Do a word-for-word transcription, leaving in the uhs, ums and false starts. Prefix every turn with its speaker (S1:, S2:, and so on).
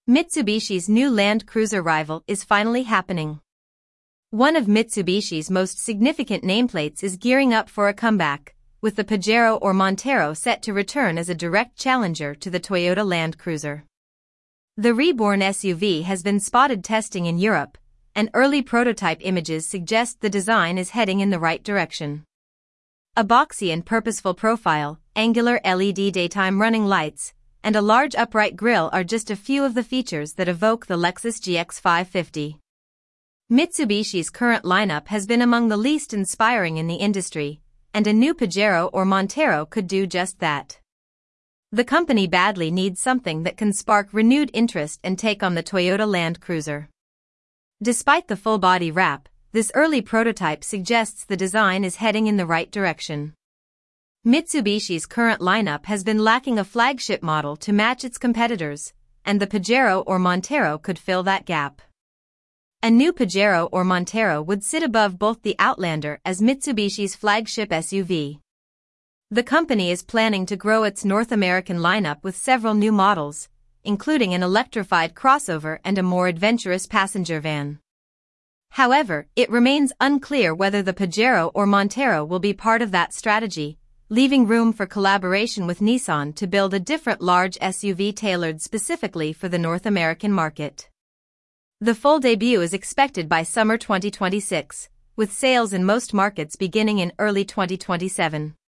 S1: Mitsubishi's new Land Cruiser rival is finally happening. One of Mitsubishi's most significant nameplates is gearing up for a comeback, with the Pajero or Montero set to return as a direct challenger to the Toyota Land Cruiser. The reborn S U V has been spotted testing in Europe, and early prototype images suggest the design is heading in the right direction. A boxy and purposeful profile, angular L E D daytime running lights, and a large upright grille are just a few of the features that evoke the Lexus G X five fifty. Mitsubishi's current lineup has been among the least inspiring in the industry, and a new Pajero or Montero could do just that. The company badly needs something that can spark renewed interest and take on the Toyota Land Cruiser. Despite the full-body wrap, this early prototype suggests the design is heading in the right direction. Mitsubishi's current lineup has been lacking a flagship model to match its competitors, and the Pajero or Montero could fill that gap. A new Pajero or Montero would sit above both the Outlander as Mitsubishi's flagship S U V. The company is planning to grow its North American lineup with several new models, including an electrified crossover and a more adventurous passenger van. However, it remains unclear whether the Pajero or Montero will be part of that strategy, leaving room for collaboration with Nissan to build a different large S U V tailored specifically for the North American market. The full debut is expected by summer twenty twenty-six, with sales in most markets beginning in early twenty twenty-seven.